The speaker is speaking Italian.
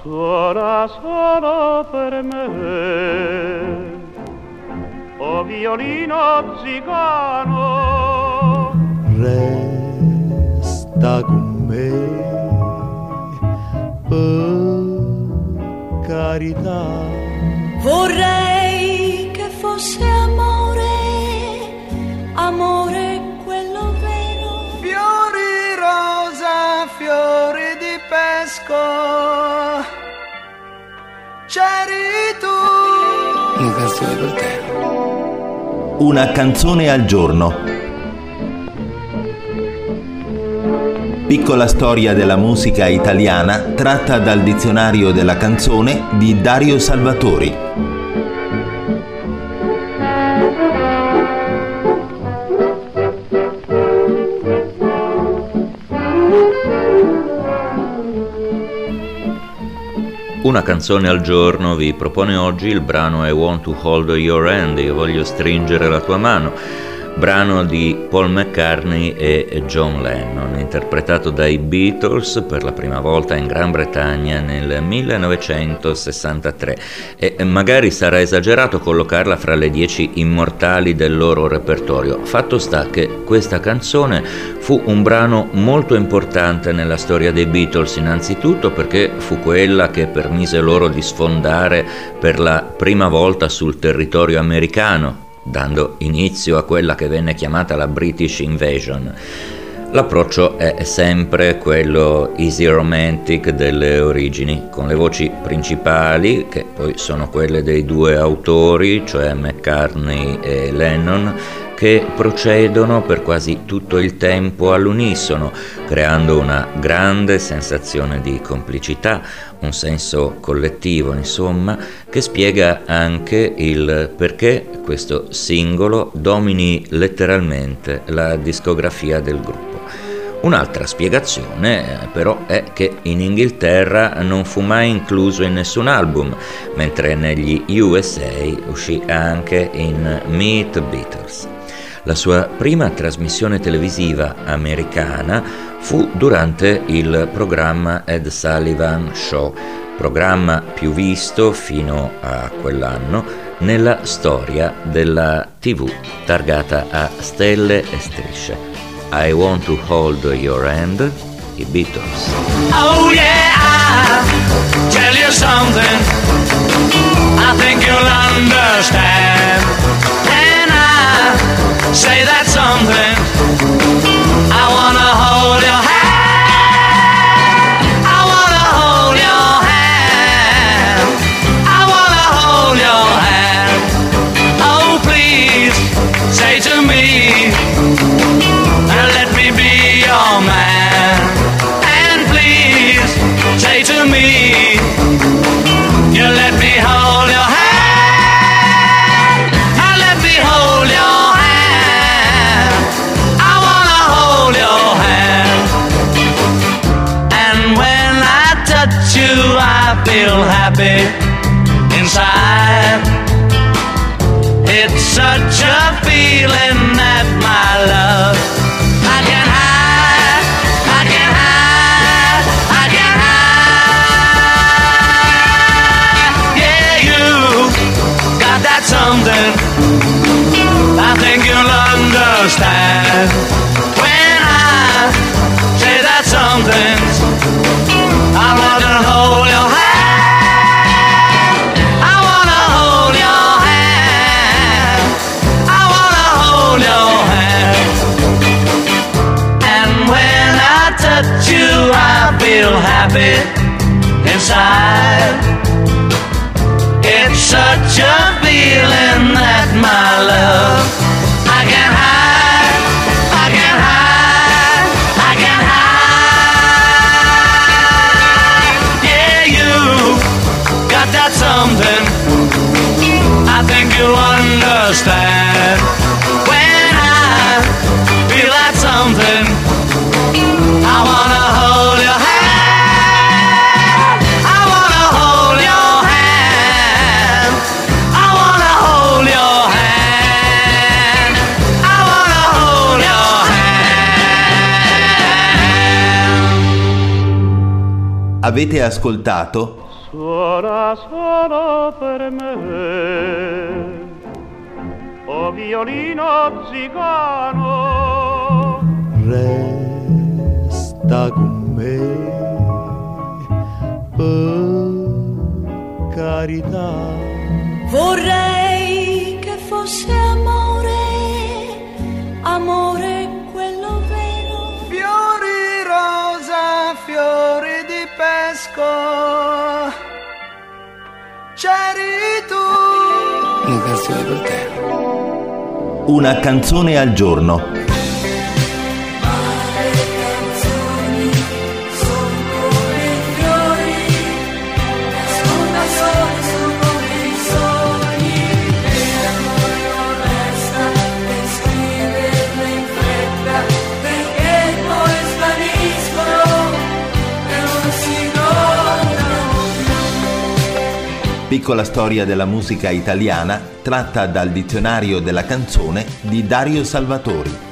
suona solo per me, o violino zigano, resta con me, per carità. Vorrei che fosse amore, amore quello vero. Fiori rosa, fiori di pesco, c'eri tu. Una canzone per te. Una canzone al giorno. Piccola storia della musica italiana tratta dal dizionario della canzone di Dario Salvatori. Una canzone al giorno vi propone oggi il brano I Want to Hold Your Hand, io voglio stringere la tua mano, brano di Paul McCartney e John Lennon, interpretato dai Beatles per la prima volta in Gran Bretagna nel 1963, e magari sarà esagerato collocarla fra le 10 immortali del loro repertorio. Fatto sta che questa canzone fu un brano molto importante nella storia dei Beatles, innanzitutto perché fu quella che permise loro di sfondare per la prima volta sul territorio americano, dando inizio a quella che venne chiamata la British Invasion. L'approccio è sempre quello easy romantic delle origini, con le voci principali, che poi sono quelle dei due autori, cioè McCartney e Lennon, che procedono per quasi tutto il tempo all'unisono, creando una grande sensazione di complicità, un senso collettivo, insomma, che spiega anche il perché questo singolo domini letteralmente la discografia del gruppo. Un'altra spiegazione però è che in Inghilterra non fu mai incluso in nessun album, mentre negli USA uscì anche in Meet the Beatles. La sua prima trasmissione televisiva americana fu durante il programma Ed Sullivan Show, programma più visto fino a quell'anno nella storia della TV, targata a stelle e strisce. I Want to Hold Your Hand, i Beatles. Oh yeah, I'll tell you something, I think you'll understand. And I say that something, I wanna hold your hand, I wanna hold your hand, I wanna hold your hand. Oh please, say to me, let me be your man. And please, say to me, you let me hold your hand, let me hold your hand, I wanna hold your hand. And when I touch you, I feel happy inside. It's such a feeling that my love I can hide, I can hide, I can hide. Yeah, you got that something, I think you'll understand. When I say that something, I wanna hold your hand, I wanna hold your hand, I wanna hold your hand. And when I touch you, I feel happy inside. It's such a feeling that my love I can hide, I can hide, I can hide. Yeah, you got that something, I think you'll understand. When I feel that something, I wanna hold your hand, I wanna hold your hand, I wanna hold your hand, I wanna hold your hand. Avete ascoltato suona solo per me. O violino zigano, resta con me, per carità. Vorrei che fosse amore, amore quello vero. Fiori rosa, fiori di pesco, c'eri tu. Una canzone per te. Una canzone al giorno. Piccola storia della musica italiana tratta dal dizionario della canzone di Dario Salvatori.